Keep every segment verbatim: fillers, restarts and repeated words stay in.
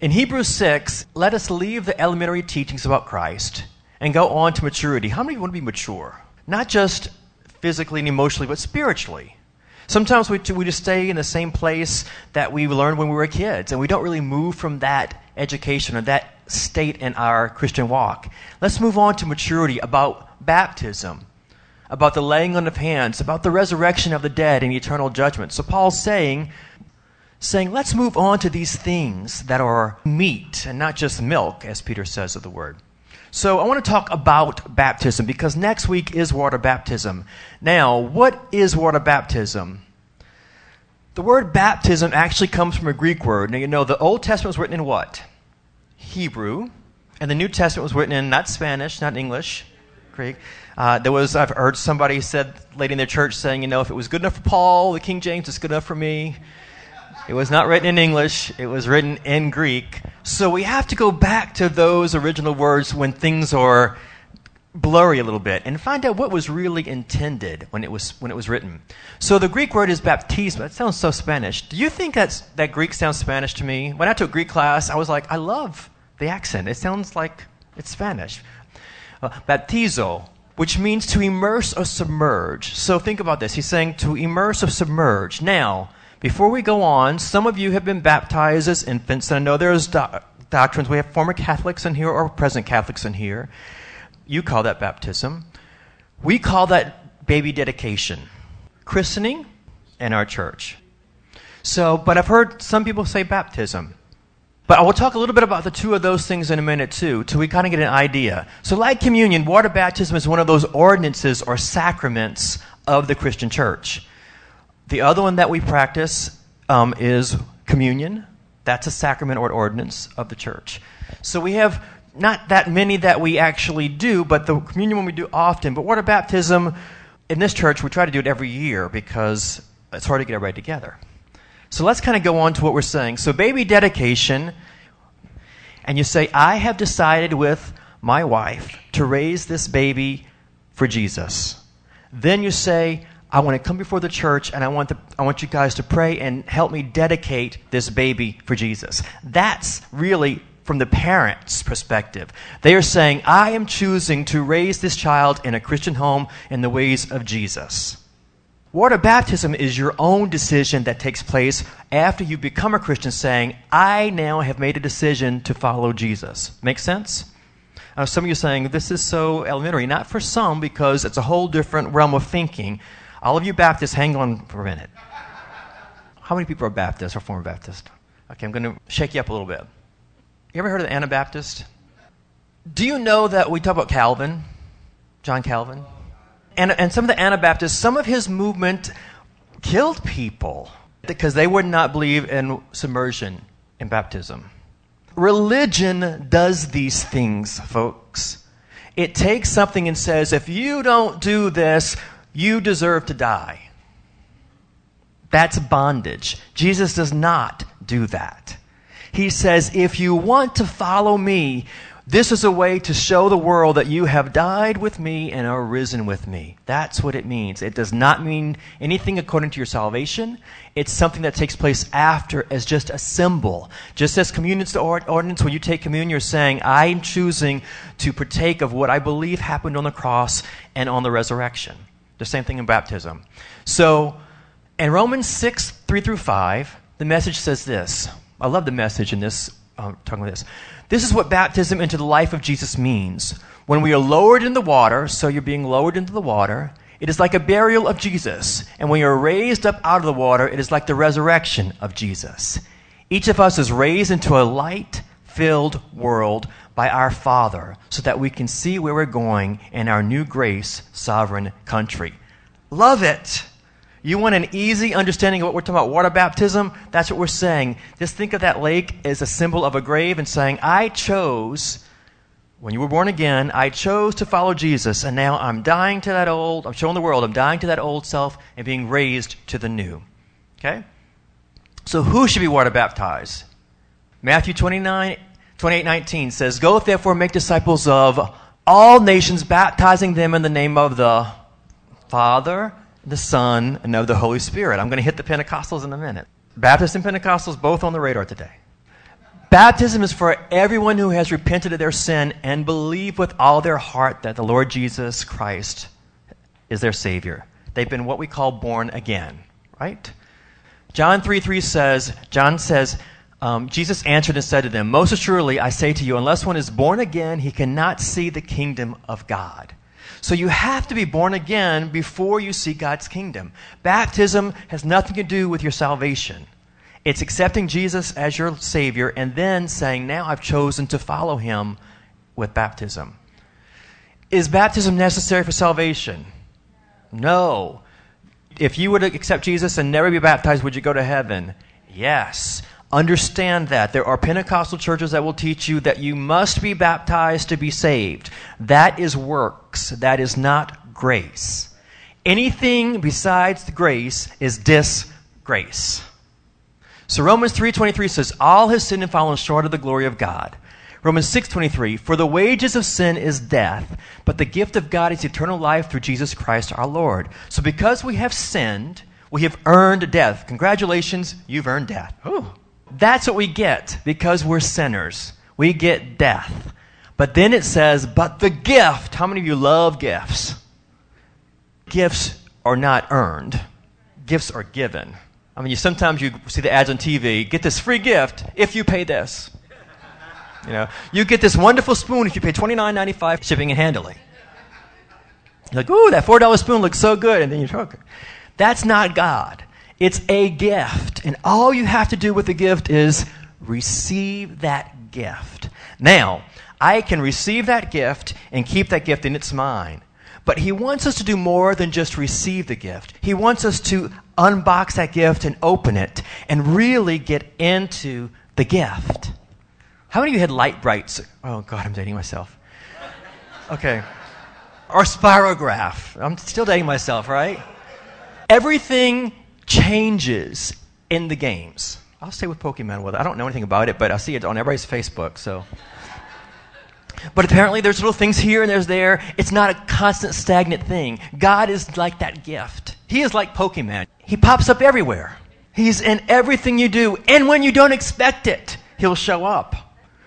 In Hebrews six, let us leave the elementary teachings about Christ and go on to maturity. How many want to be mature? Not just physically and emotionally, but spiritually. Sometimes we, we just stay in the same place that we learned when we were kids, and we don't really move from that education or that state in our Christian walk. Let's move on to maturity, about baptism, about the laying on of hands, about the resurrection of the dead and eternal judgment. So Paul's saying, saying, let's move on to these things that are meat and not just milk, as Peter says of the word. So I want to talk about baptism because next week is water baptism. Now, what is water baptism? The word baptism actually comes from a Greek word. Now, you know, the Old Testament was written in what? Hebrew. And the New Testament was written in not Spanish, not English, Greek. Uh, there was, I've heard somebody said, lady in their church saying, you know, if it was good enough for Paul, the King James, it's good enough for me. It was not written in English. It was written in Greek. So we have to go back to those original words when things are blurry a little bit and find out what was really intended when it was when it was written. So the Greek word is baptisma. That sounds so Spanish. Do you think that's, that Greek sounds Spanish to me? When I took Greek class, I was like, I love the accent. It sounds like it's Spanish. Uh, baptizo, which means to immerse or submerge. So think about this. He's saying to immerse or submerge. Now, before we go on, some of you have been baptized as infants, and I know there's do- doctrines. We have former Catholics in here or present Catholics in here. You call that baptism. We call that baby dedication, christening in our church. So, but I've heard some people say baptism. But I will talk a little bit about the two of those things in a minute too, till we kind of get an idea. So like communion, water baptism is one of those ordinances or sacraments of the Christian church. The other one that we practice um, is communion. That's a sacrament or ordinance of the church. So we have not that many that we actually do, but the communion one we do often. But water baptism, in this church, we try to do it every year because it's hard to get everybody together. So let's kind of go on to what we're saying. So baby dedication, and you say, I have decided with my wife to raise this baby for Jesus. Then you say, I want to come before the church, and I want the, I want you guys to pray and help me dedicate this baby for Jesus. That's really from the parents' perspective. They are saying, I am choosing to raise this child in a Christian home in the ways of Jesus. Water baptism is your own decision that takes place after you become a Christian, saying, I now have made a decision to follow Jesus. Make sense? Uh, some of you are saying, this is so elementary. Not for some, because it's a whole different realm of thinking. All of you Baptists, hang on for a minute. How many people are Baptists or former Baptist? Okay, I'm going to shake you up a little bit. You ever heard of the Anabaptist? Do you know that we talk about Calvin, John Calvin? And, and some of the Anabaptists, some of his movement killed people because they would not believe in submersion in baptism. Religion does these things, folks. It takes something and says, if you don't do this, you deserve to die. That's bondage. Jesus does not do that. He says, if you want to follow me, this is a way to show the world that you have died with me and are risen with me. That's what it means. It does not mean anything according to your salvation. It's something that takes place after as just a symbol. Just as communion's the ordinance, when you take communion, you're saying, I'm choosing to partake of what I believe happened on the cross and on the resurrection. The same thing in baptism. So, in Romans six, three through five, the message says this. I love the message in this, uh, talking about this. This is what baptism into the life of Jesus means. When we are lowered in the water, so you're being lowered into the water, it is like a burial of Jesus. And when you're raised up out of the water, it is like the resurrection of Jesus. Each of us is raised into a light-filled world by our Father so that we can see where we're going in our new grace, sovereign country. Love it. You want an easy understanding of what we're talking about, water baptism? That's what we're saying. Just think of that lake as a symbol of a grave and saying, I chose, when you were born again, I chose to follow Jesus, and now I'm dying to that old, I'm showing the world, I'm dying to that old self and being raised to the new. Okay? So who should be water baptized? Matthew twenty-nine, twenty-eight, nineteen says, Go therefore make disciples of all nations, baptizing them in the name of the Father, the Son, and of the Holy Spirit. I'm going to hit the Pentecostals in a minute. Baptists and Pentecostals both on the radar today. Baptism is for everyone who has repented of their sin and believed with all their heart that the Lord Jesus Christ is their Savior. They've been what we call born again, right? John three three says, John says, um, Jesus answered and said to them, most assuredly I say to you, unless one is born again, he cannot see the kingdom of God. So you have to be born again before you see God's kingdom. Baptism has nothing to do with your salvation. It's accepting Jesus as your Savior and then saying, now I've chosen to follow him with baptism. Is baptism necessary for salvation? No. If you were to accept Jesus and never be baptized, would you go to heaven? Yes. Understand that. There are Pentecostal churches that will teach you that you must be baptized to be saved. That is works. That is not grace. Anything besides the grace is disgrace. So Romans three twenty-three says, all have sinned and fallen short of the glory of God. Romans six twenty-three, for the wages of sin is death, but the gift of God is eternal life through Jesus Christ our Lord. So because we have sinned, we have earned death. Congratulations, you've earned death. Ooh. That's what we get because we're sinners. We get death. But then it says, but the gift. How many of you love gifts? Gifts are not earned. Gifts are given. I mean, you sometimes you see the ads on T V, get this free gift if you pay this. You know, you get this wonderful spoon if you pay twenty-nine ninety-five shipping and handling. You're like, ooh, that four dollar spoon looks so good, and then you choke it. That's not God. It's a gift, and all you have to do with the gift is receive that gift. Now, I can receive that gift and keep that gift and it's mine. But he wants us to do more than just receive the gift. He wants us to unbox that gift and open it and really get into the gift. How many of you had light brights? Oh, God, I'm dating myself. Okay. Or spirograph. I'm still dating myself, right? Everything changes in the games. I'll stay with Pokemon with it. I don't know anything about it, but I see it on everybody's Facebook, so... But apparently there's little things here and there's there. It's not a constant, stagnant thing. God is like that gift. He is like Pokemon. He pops up everywhere. He's in everything you do. And when you don't expect it, he'll show up.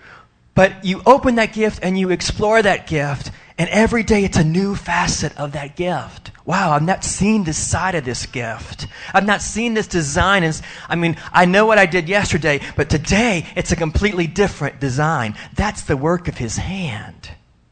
But you open that gift and you explore that gift, and every day it's a new facet of that gift. Wow, I've not seen this side of this gift. I've not seen this design. And I mean, I know what I did yesterday, but today it's a completely different design. That's the work of his hand.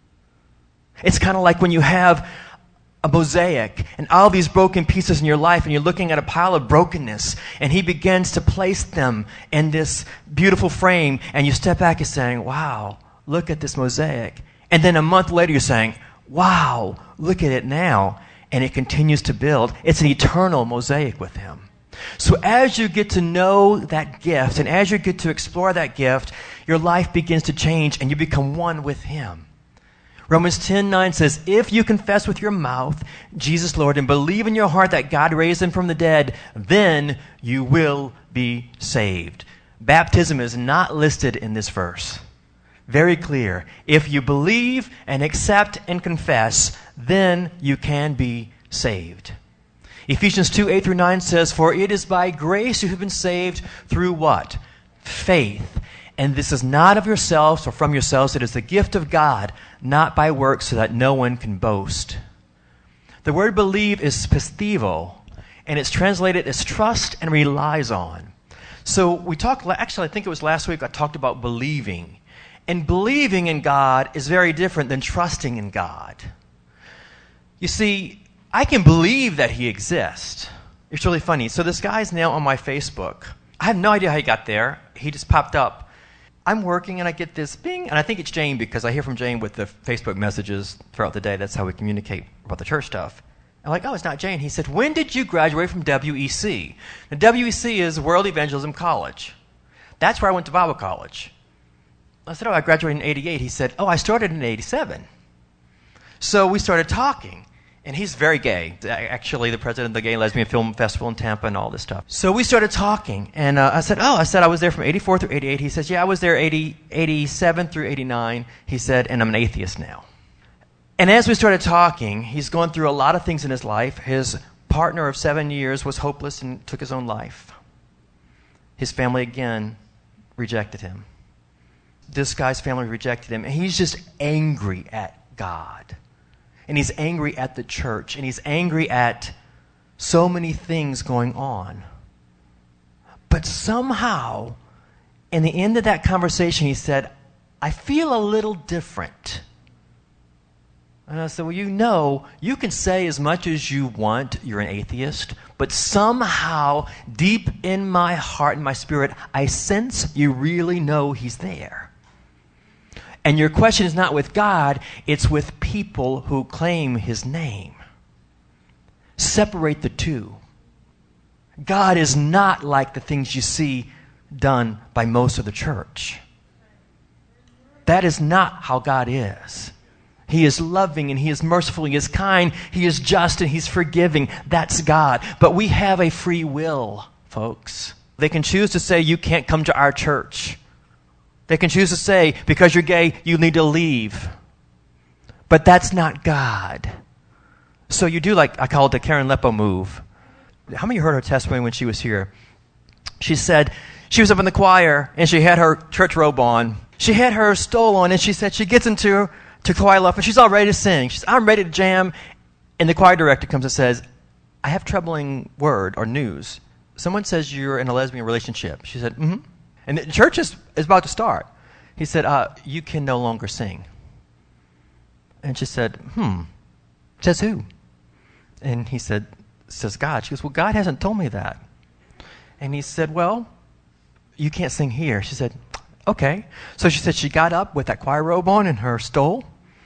It's kind of like when you have a mosaic and all these broken pieces in your life, and you're looking at a pile of brokenness, and he begins to place them in this beautiful frame, and you step back and saying, wow, look at this mosaic. And then a month later you're saying, wow, look at it now. And it continues to build. It's an eternal mosaic with him. So as you get to know that gift, and as you get to explore that gift, your life begins to change and you become one with him. Romans ten nine says, if you confess with your mouth Jesus Lord and believe in your heart that God raised him from the dead, then you will be saved. Baptism is not listed in this verse. Very clear. If you believe and accept and confess, then you can be saved. Ephesians two eight through nine says, for it is by grace you have been saved through what? Faith. And this is not of yourselves or from yourselves. It is the gift of God, not by works, so that no one can boast. The word believe is pistevo, and it's translated as trust and relies on. So we talked, actually I think it was last week I talked about believing. And believing in God is very different than trusting in God. You see, I can believe that he exists. It's really funny. So this guy's now on my Facebook. I have no idea how he got there. He just popped up. I'm working and I get this bing, and I think it's Jane because I hear from Jane with the Facebook messages throughout the day. That's how we communicate about the church stuff. I'm like, oh, it's not Jane. He said, when did you graduate from W E C? Now, W E C is World Evangelism College. That's where I went to Bible college. I said, oh, I graduated in eighty-eight. He said, oh, I started in eighty-seven. So we started talking, and he's very gay. Actually, the president of the Gay and Lesbian Film Festival in Tampa and all this stuff. So we started talking, and uh, I said, oh, I said I was there from eighty-four through eighty-eight. He says, yeah, I was there eighty, eighty-seven through eighty-nine. He said, and I'm an atheist now. And as we started talking, he's gone through a lot of things in his life. His partner of seven years was hopeless and took his own life. His family, again, rejected him. this guy's family rejected him, and he's just angry at God. And he's angry at the church, and he's angry at so many things going on. But somehow, in the end of that conversation, he said, I feel a little different. And I said, well, you know, you can say as much as you want you're an atheist, but somehow, deep in my heart and my spirit, I sense you really know he's there. And your question is not with God, it's with people who claim his name. Separate the two. God is not like the things you see done by most of the church. That is not how God is. He is loving and he is merciful, he is kind, he is just and he's forgiving. That's God. But we have a free will, folks. They can choose to say, you can't come to our church. They can choose to say, because you're gay, you need to leave. But that's not God. So you do like, I call it the Karen Leppo move. How many heard her testimony when she was here? She said, she was up in the choir and she had her church robe on. She had her stole on and she said she gets into to choir left and she's all ready to sing. She says, I'm ready to jam. And the choir director comes and says, I have troubling word or news. Someone says you're in a lesbian relationship. She said, mm-hmm. And the church is, is about to start. He said, uh, you can no longer sing. And she said, hmm, says who? And he said, says God. She goes, well, God hasn't told me that. And he said, well, you can't sing here. She said, okay. So she said she got up with that choir robe on and her stole,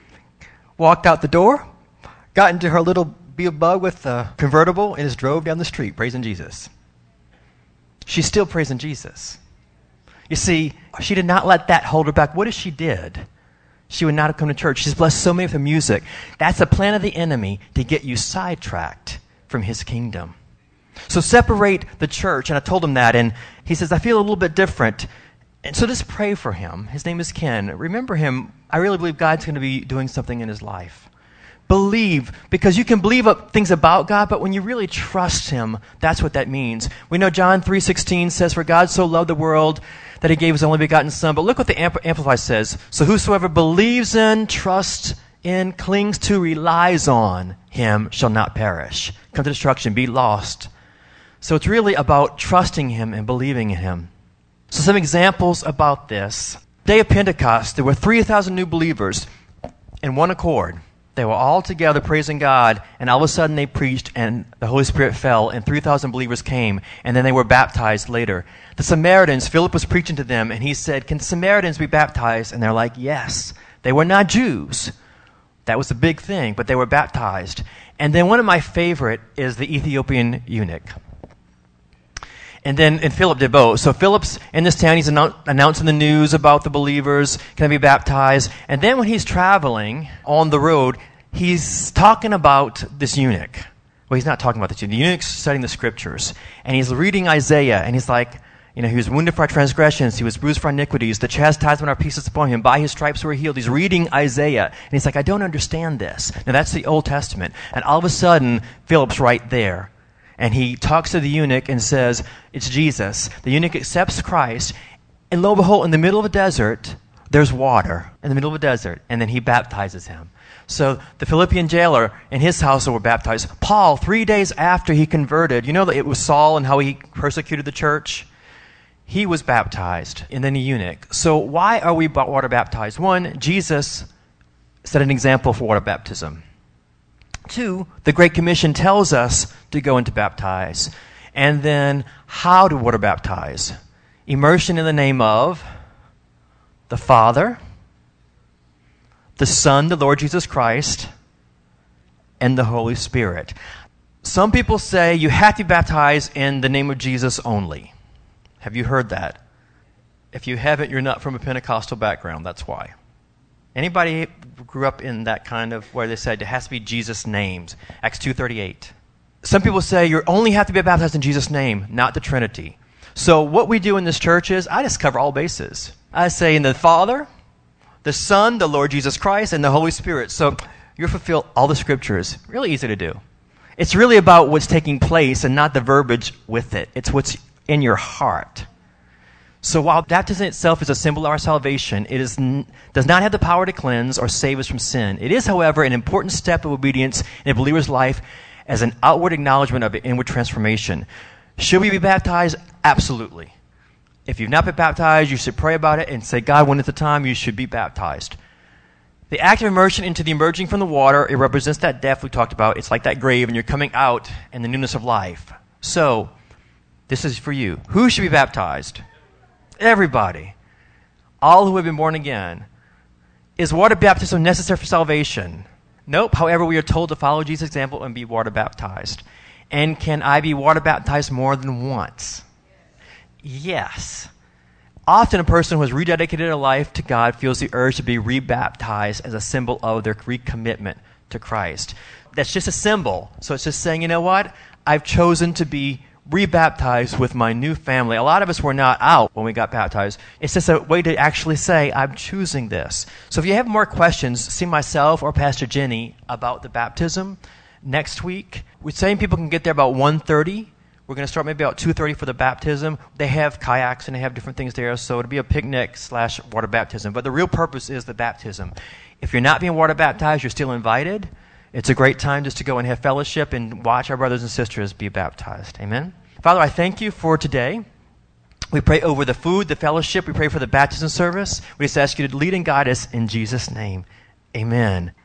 walked out the door, got into her little Beelzebub with the convertible, and just drove down the street praising Jesus. She's still praising Jesus. You see, she did not let that hold her back. What if she did? She would not have come to church. She's blessed so many with the music. That's a plan of the enemy to get you sidetracked from his kingdom. So separate the church. And I told him that. And he says, I feel a little bit different. And so just pray for him. His name is Ken. Remember him. I really believe God's going to be doing something in his life. Believe, because you can believe things about God, but when you really trust him, that's what that means. We know John three sixteen says, for God so loved the world that he gave his only begotten Son. But look what the Ampl- Amplified says. So whosoever believes in, trusts in, clings to, relies on him shall not perish, come to destruction, be lost. So it's really about trusting him and believing in him. So some examples about this. Day of Pentecost, there were three thousand new believers in one accord. They were all together praising God, and all of a sudden they preached, and the Holy Spirit fell, and three thousand believers came, and then they were baptized later. The Samaritans, Philip was preaching to them, and he said, can Samaritans be baptized? And they're like, yes. They were not Jews. That was the big thing, but they were baptized. And then one of my favorite is the Ethiopian eunuch. And then and Philip did both. So Philip's in this town. He's annou- announcing the news about the believers going to be baptized. And then when he's traveling on the road, he's talking about this eunuch. Well, he's not talking about this eunuch. The eunuch's studying the scriptures. And he's reading Isaiah. And he's like, you know, he was wounded for our transgressions. He was bruised for our iniquities. The chastisement of our peace is upon him. By his stripes we're healed. He's reading Isaiah. And he's like, I don't understand this. Now, that's the Old Testament. And all of a sudden, Philip's right there. And he talks to the eunuch and says, it's Jesus. The eunuch accepts Christ. And lo and behold, in the middle of a desert, there's water in the middle of a desert. And then he baptizes him. So the Philippian jailer and his household were baptized. Paul, three days after he converted, you know that it was Saul and how he persecuted the church? He was baptized. And then the eunuch. So why are we water baptized? One, Jesus set an example for water baptism. Two, the Great Commission tells us to go and to baptize. And then how to water baptize? Immersion in the name of the Father, the Son, the Lord Jesus Christ, and the Holy Spirit. Some people say you have to be baptized in the name of Jesus only. Have you heard that? If you haven't, you're not from a Pentecostal background. That's why. Anybody grew up in that kind of where they said it has to be Jesus' names? Acts two thirty-eight. Some people say you only have to be baptized in Jesus' name, not the Trinity. So what we do in this church is I just cover all bases. I say in the Father, the Son, the Lord Jesus Christ, and the Holy Spirit. So you fulfill all the scriptures. Really easy to do. It's really about what's taking place and not the verbiage with it. It's what's in your heart. So while baptism itself is a symbol of our salvation, it is n- does not have the power to cleanse or save us from sin. It is, however, an important step of obedience in a believer's life as an outward acknowledgement of inward transformation. Should we be baptized? Absolutely. If you've not been baptized, you should pray about it and say, God, when is the time you should be baptized? The act of immersion into the emerging from the water, it represents that death we talked about. It's like that grave, and you're coming out in the newness of life. So, this is for you. Who should be baptized? Everybody. All who have been born again. Is water baptism necessary for salvation? Nope. However, we are told to follow Jesus' example and be water baptized. And can I be water baptized more than once? Yes. Often a person who has rededicated their life to God feels the urge to be rebaptized as a symbol of their recommitment to Christ. That's just a symbol. So it's just saying, you know what? I've chosen to be rebaptized with my new family. A lot of us were not out when we got baptized. It's just a way to actually say, I'm choosing this. So if you have more questions, see myself or Pastor Jenny about the baptism next week. We're saying people can get there about one thirty. We're going to start maybe about two thirty for the baptism. They have kayaks and they have different things there, so it'll be a picnic slash water baptism. But the real purpose is the baptism. If you're not being water baptized, you're still invited. It's a great time just to go and have fellowship and watch our brothers and sisters be baptized. Amen? Father, I thank you for today. We pray over the food, the fellowship. We pray for the baptism service. We just ask you to lead and guide us in Jesus' name. Amen.